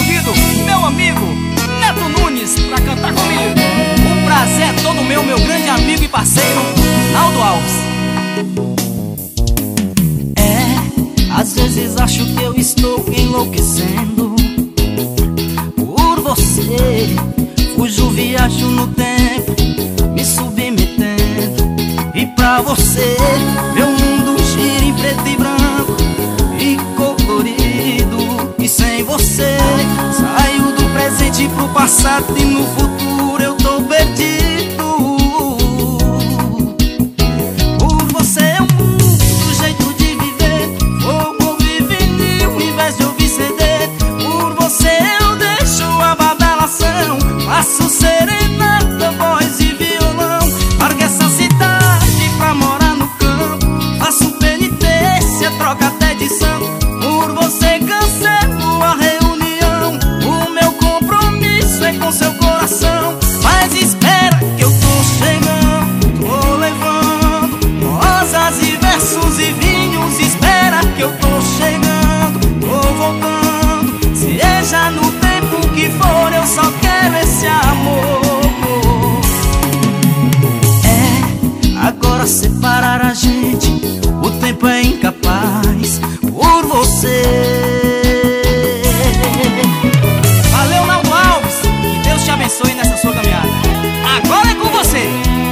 convido meu amigo Neto Nunes pra cantar comigo. O prazer é todo meu grande amigo e parceiro Naldo Alves. Às vezes acho que eu estou enlouquecendo por você. Fujo, viajo no tempo, me submetendo. E pra você, meu mundo gira em preto e branco e colorido. E sem você, saio do presente pro passado e no futuro eu tô perdido. Faço serenata, voz e violão. Largo essa cidade pra morar no campo. Faço penitência, troca até de santo. Por você cancelo a reunião. O meu compromisso é com seu coração. Mas espera que eu tô chegando. Tô levando rosas e versos e vinhos. Espera que eu tô chegando. Tô voltando, seja no tempo que for, eu só quero esse amor. Agora separar a gente, o tempo é incapaz por você. Valeu, Naldo Alves, que Deus te abençoe nessa sua caminhada. Agora é com você.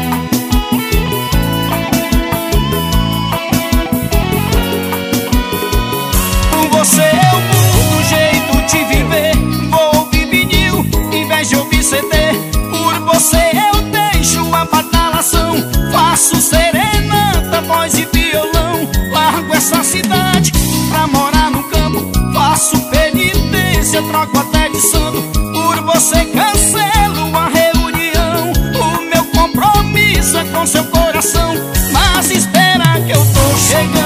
Com você eu mudo o jeito de viver. Vou ouvir vinil em vez de ouvir CD. Por você eu deixo a badalação. Faço serenata, voz e violão. Largo essa cidade pra morar no campo. Faço penitência, troco até de santo. Por você cancelo a reunião. O meu compromisso é com seu coração. Mas espera que eu tô chegando.